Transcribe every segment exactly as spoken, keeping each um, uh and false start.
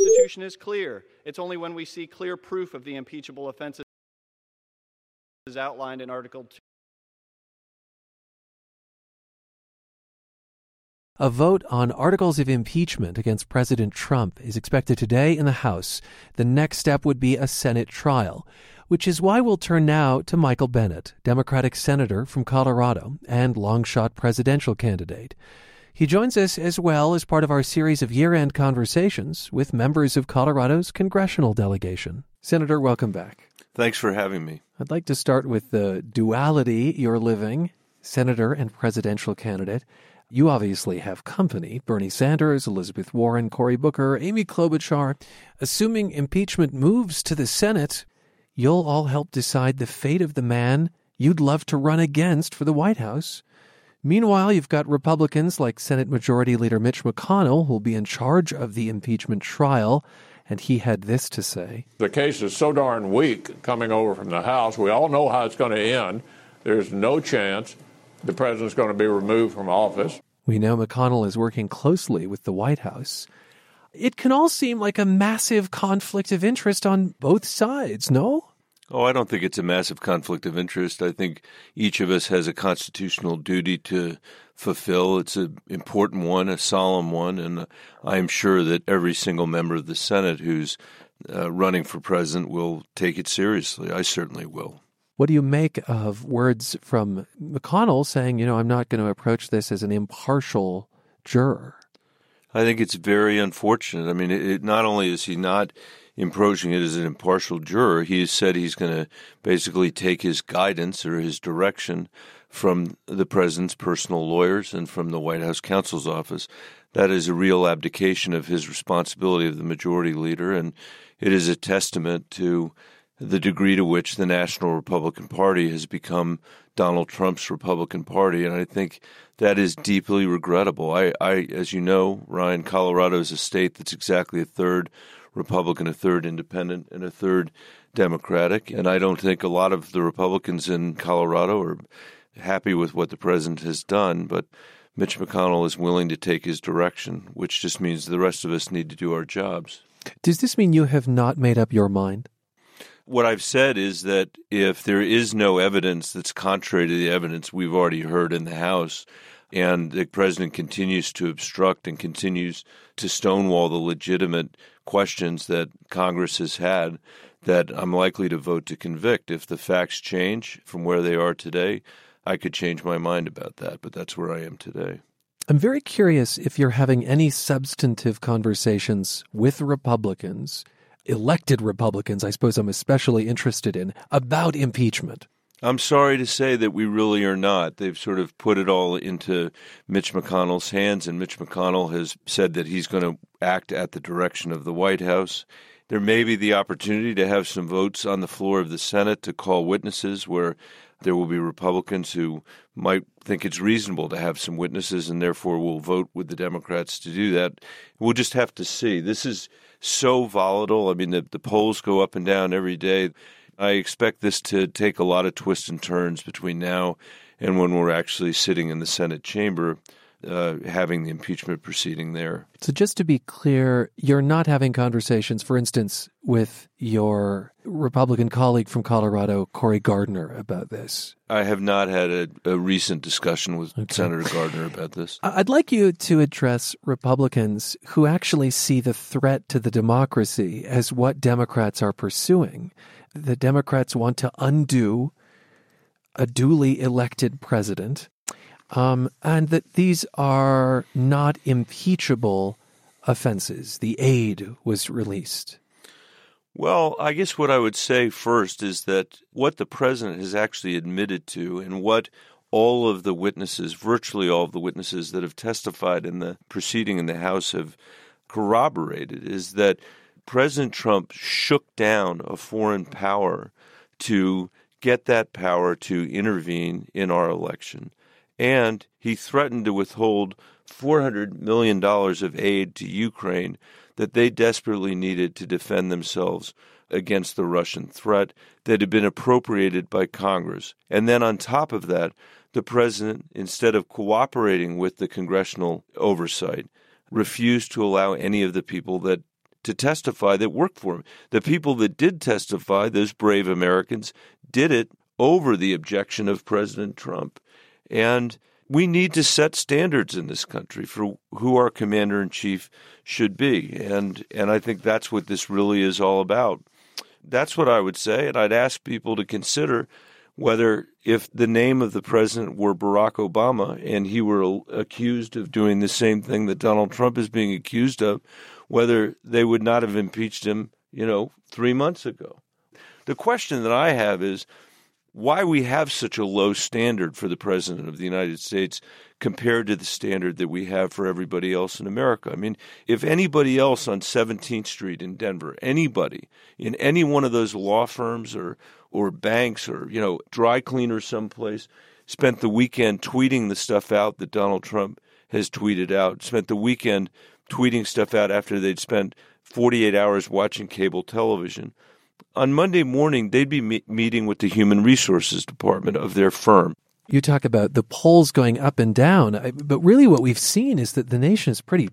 Constitution is clear. It's only when we see clear proof of the impeachable offenses outlined in Article two. A vote on articles of impeachment against President Trump is expected today in the House. The next step would be a Senate trial, which is why we'll turn now to Michael Bennet, Democratic senator from Colorado and long-shot presidential candidate. He joins us as well as part of our series of year-end conversations with members of Colorado's congressional delegation. Senator, welcome back. Thanks for having me. I'd like to start with the duality you're living, senator and presidential candidate. You obviously have company, Bernie Sanders, Elizabeth Warren, Cory Booker, Amy Klobuchar. Assuming impeachment moves to the Senate, you'll all help decide the fate of the man you'd love to run against for the White House. Meanwhile, you've got Republicans like Senate Majority Leader Mitch McConnell, who'll be in charge of the impeachment trial, and he had this to say. The case is so darn weak coming over from the House. We all know how it's going to end. There's no chance the president's going to be removed from office. We know McConnell is working closely with the White House. It can all seem like a massive conflict of interest on both sides, no? Oh, I don't think it's a massive conflict of interest. I think each of us has a constitutional duty to fulfill. It's an important one, a solemn one, and I'm sure that every single member of the Senate who's uh, running for president will take it seriously. I certainly will. What do you make of words from McConnell saying, you know, I'm not going to approach this as an impartial juror? I think it's very unfortunate. I mean, it, it, not only is he not approaching it as an impartial juror, he has said he's going to basically take his guidance or his direction from the president's personal lawyers and from the White House counsel's office. That is a real abdication of his responsibility of the majority leader, and it is a testament to the degree to which the National Republican Party has become Donald Trump's Republican Party, and I think that is deeply regrettable. I, I, as you know, Ryan, Colorado is a state that's exactly a third Republican, a third independent, and a third Democratic, and I don't think a lot of the Republicans in Colorado are happy with what the president has done, but Mitch McConnell is willing to take his direction, which just means the rest of us need to do our jobs. Does this mean you have not made up your mind? What I've said is that if there is no evidence that's contrary to the evidence we've already heard in the House, and the president continues to obstruct and continues to stonewall the legitimate questions that Congress has had, that I'm likely to vote to convict. If the facts change from where they are today, I could change my mind about that, but that's where I am today. I'm very curious if you're having any substantive conversations with Republicans, elected Republicans, I suppose I'm especially interested in, about impeachment. I'm sorry to say that we really are not. They've sort of put it all into Mitch McConnell's hands, and Mitch McConnell has said that he's going to act at the direction of the White House. There may be the opportunity to have some votes on the floor of the Senate to call witnesses where there will be Republicans who might think it's reasonable to have some witnesses and therefore will vote with the Democrats to do that. We'll just have to see. This is so volatile. I mean, the, the polls go up and down every day. I expect this to take a lot of twists and turns between now and when we're actually sitting in the Senate chamber uh, having the impeachment proceeding there. So just to be clear, you're not having conversations, for instance, with your Republican colleague from Colorado, Cory Gardner, about this? I have not had a, a recent discussion with okay. Senator Gardner about this. I'd like you to address Republicans who actually see the threat to the democracy as what Democrats are pursuing. The Democrats want to undo a duly elected president, um, and that these are not impeachable offenses. The aid was released. Well, I guess what I would say first is that what the president has actually admitted to and what all of the witnesses, virtually all of the witnesses that have testified in the proceeding in the House have corroborated is that President Trump shook down a foreign power to get that power to intervene in our election. And he threatened to withhold four hundred million dollars of aid to Ukraine that they desperately needed to defend themselves against the Russian threat that had been appropriated by Congress. And then on top of that, the president, instead of cooperating with the congressional oversight, refused to allow any of the people that to testify that worked for him. The people that did testify, those brave Americans, did it over the objection of President Trump. And we need to set standards in this country for who our commander-in-chief should be. And and I think that's what this really is all about. That's what I would say, and I'd ask people to consider whether if the name of the president were Barack Obama and he were accused of doing the same thing that Donald Trump is being accused of, whether they would not have impeached him, you know, three months ago. The question that I have is, why we have such a low standard for the President of the United States compared to the standard that we have for everybody else in America. I mean, if anybody else on seventeenth Street in Denver, anybody in any one of those law firms or or banks or, you know, dry cleaners someplace, spent the weekend tweeting the stuff out that Donald Trump has tweeted out, spent the weekend tweeting stuff out after they'd spent forty-eight hours watching cable television, on Monday morning, they'd be me- meeting with the Human Resources Department of their firm. You talk about the polls going up and down, but really what we've seen is that the nation is pretty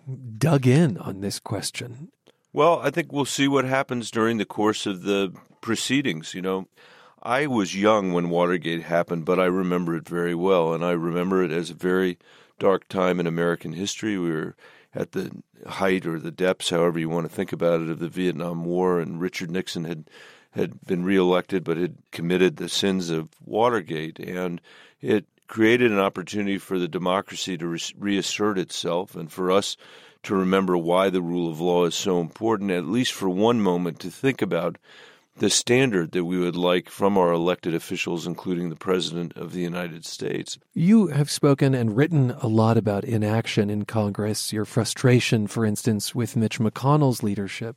dug in on this question. Well, I think we'll see what happens during the course of the proceedings. You know, I was young when Watergate happened, but I remember it very well, and I remember it as a very dark time in American history. We were at the height or the depths, however you want to think about it, of the Vietnam War, and Richard Nixon had had been reelected but had committed the sins of Watergate, and it created an opportunity for the democracy to re- reassert itself and for us to remember why the rule of law is so important, at least for one moment to think about the standard that we would like from our elected officials, including the President of the United States. You have spoken and written a lot about inaction in Congress, your frustration, for instance, with Mitch McConnell's leadership.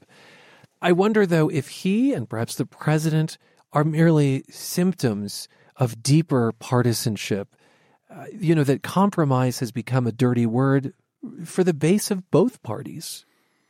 I wonder, though, if he and perhaps the president are merely symptoms of deeper partisanship, uh, you know, that compromise has become a dirty word for the base of both parties.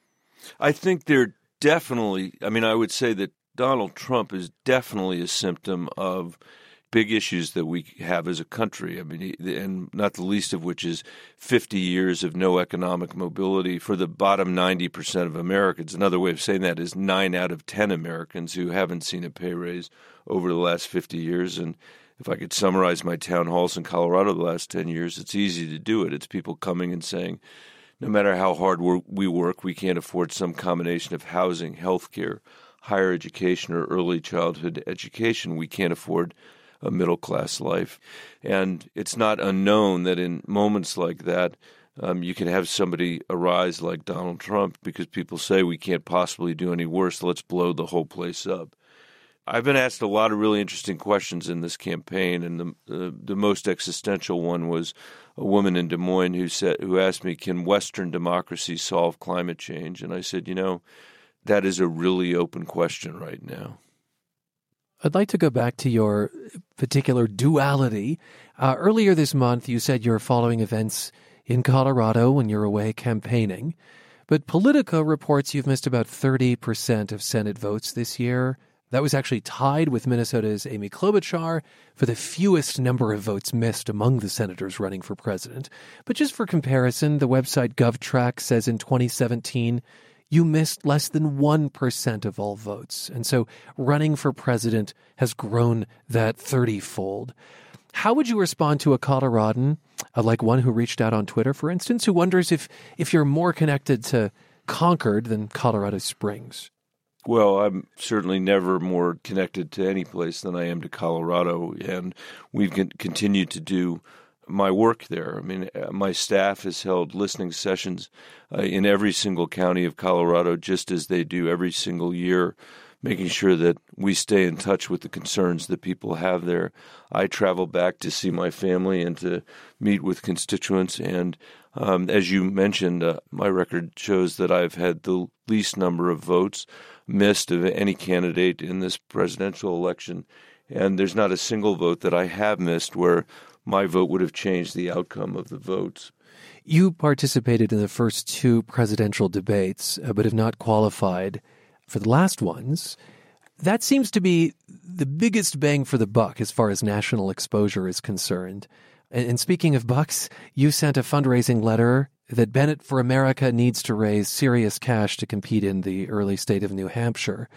I think they're definitely, I mean, I would say that Donald Trump is definitely a symptom of big issues that we have as a country. I mean, and not the least of which is fifty years of no economic mobility for the bottom ninety percent of Americans. Another way of saying that is nine out of ten Americans who haven't seen a pay raise over the last fifty years. And if I could summarize my town halls in Colorado the last ten years, it's easy to do it. It's people coming and saying, no matter how hard we work, we can't afford some combination of housing, health care, higher education, or early childhood education. We can't afford a middle-class life. And it's not unknown that in moments like that, um, you can have somebody arise like Donald Trump because people say we can't possibly do any worse. Let's blow the whole place up. I've been asked a lot of really interesting questions in this campaign, and the uh, the most existential one was a woman in Des Moines who said, who asked me, "Can Western democracy solve climate change?" And I said, you know, that is a really open question right now. I'd like to go back to your particular duality. Uh, earlier this month, you said you're following events in Colorado when you're away campaigning. But Politico reports you've missed about thirty percent of Senate votes this year. That was actually tied with Minnesota's Amy Klobuchar for the fewest number of votes missed among the senators running for president. But just for comparison, the website GovTrack says in twenty seventeen, you missed less than one percent of all votes. And so running for president has grown that thirty-fold. How would you respond to a Coloradan, uh, like one who reached out on Twitter, for instance, who wonders if, if you're more connected to Concord than Colorado Springs? Well, I'm certainly never more connected to any place than I am to Colorado, and we've con- continued to do my work there. I mean, my staff has held listening sessions uh, in every single county of Colorado, just as they do every single year, making sure that we stay in touch with the concerns that people have there. I travel back to see my family and to meet with constituents, and um, as you mentioned, uh, my record shows that I've had the least number of votes missed of any candidate in this presidential election, and there's not a single vote that I have missed where my vote would have changed the outcome of the votes. You participated in the first two presidential debates, uh, but have not qualified for the last ones. That seems to be the biggest bang for the buck as far as national exposure is concerned. And, and speaking of bucks, you sent a fundraising letter that Bennett for America needs to raise serious cash to compete in the early state of New Hampshire.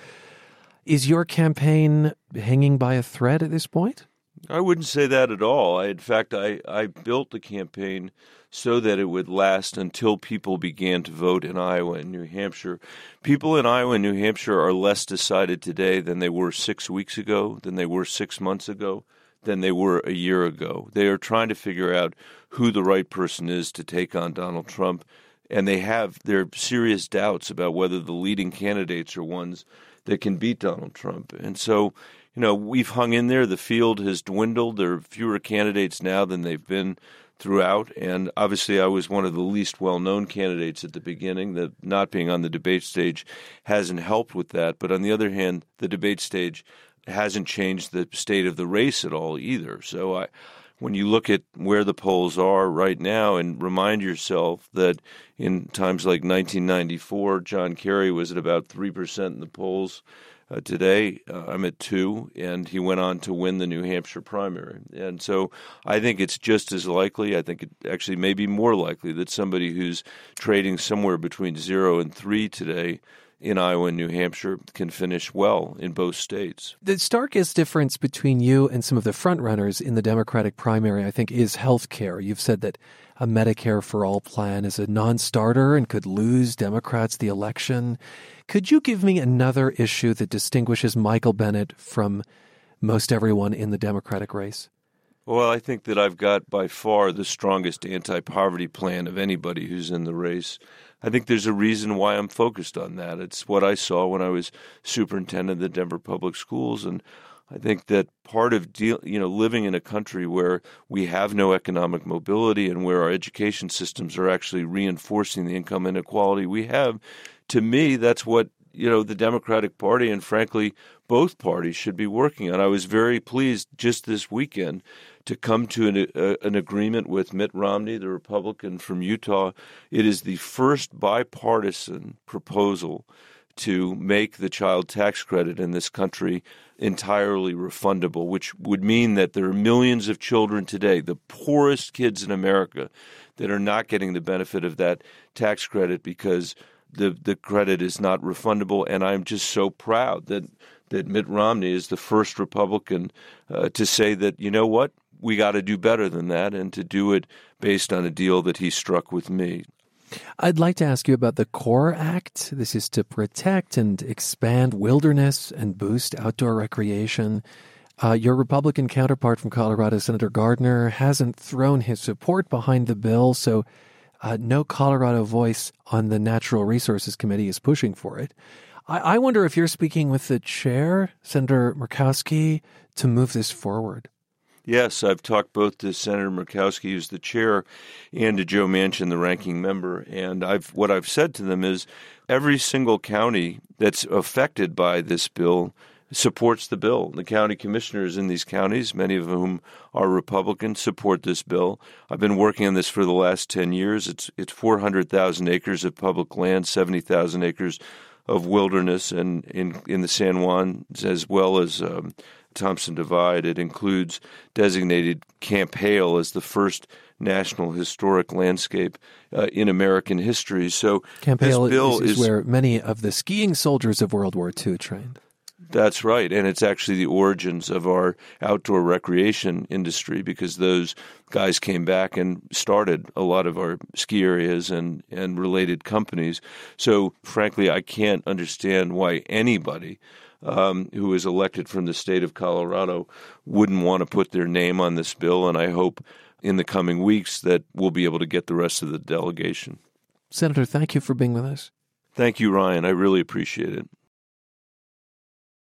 Is your campaign hanging by a thread at this point? I wouldn't say that at all. I, in fact, I, I built the campaign so that it would last until people began to vote in Iowa and New Hampshire. People in Iowa and New Hampshire are less decided today than they were six weeks ago, than they were six months ago, than they were a year ago. They are trying to figure out who the right person is to take on Donald Trump, and they have their serious doubts about whether the leading candidates are ones that can beat Donald Trump. And so, you know, we've hung in there. The field has dwindled. There are fewer candidates now than they've been throughout. And obviously I was one of the least well-known candidates at the beginning. That not being on the debate stage hasn't helped with that. But on the other hand, the debate stage hasn't changed the state of the race at all either. So I, when you look at where the polls are right now and remind yourself that in times like nineteen ninety-four, John Kerry was at about three percent in the polls. Uh, today, uh, I'm at two, and he went on to win the New Hampshire primary. And so I think it's just as likely, I think it actually may be more likely, that somebody who's trading somewhere between zero and three today in Iowa and New Hampshire can finish well in both states. The starkest difference between you and some of the frontrunners in the Democratic primary, I think, is health care. You've said that a Medicare for All plan is a non-starter and could lose Democrats the election. Could you give me another issue that distinguishes Michael Bennet from most everyone in the Democratic race? Well, I think that I've got by far the strongest anti-poverty plan of anybody who's in the race. I think there's a reason why I'm focused on that. It's what I saw when I was superintendent of the Denver Public Schools, and I think that part of deal, you know, living in a country where we have no economic mobility and where our education systems are actually reinforcing the income inequality we have, to me, that's what, you know, the Democratic Party and, frankly, both parties should be working on. I was very pleased just this weekend to come to an, uh, an agreement with Mitt Romney, the Republican from Utah. It is the first bipartisan proposal to make the child tax credit in this country entirely refundable, which would mean that there are millions of children today, the poorest kids in America, that are not getting the benefit of that tax credit because the the credit is not refundable. And I'm just so proud that, that Mitt Romney is the first Republican uh, to say that, you know what, we got to do better than that, and to do it based on a deal that he struck with me. I'd like to ask you about the CORE Act. This is to protect and expand wilderness and boost outdoor recreation. Uh, your Republican counterpart from Colorado, Senator Gardner, hasn't thrown his support behind the bill, so uh, no Colorado voice on the Natural Resources Committee is pushing for it. I, I wonder if you're speaking with the chair, Senator Murkowski, to move this forward. Yes, I've talked both to Senator Murkowski, who's the chair, and to Joe Manchin, the ranking member. And I've what I've said to them is every single county that's affected by this bill supports the bill. The county commissioners in these counties, many of whom are Republicans, support this bill. I've been working on this for the last ten years. It's it's four hundred thousand acres of public land, seventy thousand acres of wilderness, and in, in the San Juan, as well as um, Thompson Divide. It includes designated Camp Hale as the first national historic landscape uh, in American history. So Camp this Hale bill is, is is where many of the skiing soldiers of World War Two trained. That's right, and it's actually the origins of our outdoor recreation industry, because those guys came back and started a lot of our ski areas and, and related companies. So, frankly, I can't understand why anybody um, who is elected from the state of Colorado wouldn't want to put their name on this bill, and I hope in the coming weeks that we'll be able to get the rest of the delegation. Senator, thank you for being with us. Thank you, Ryan. I really appreciate it.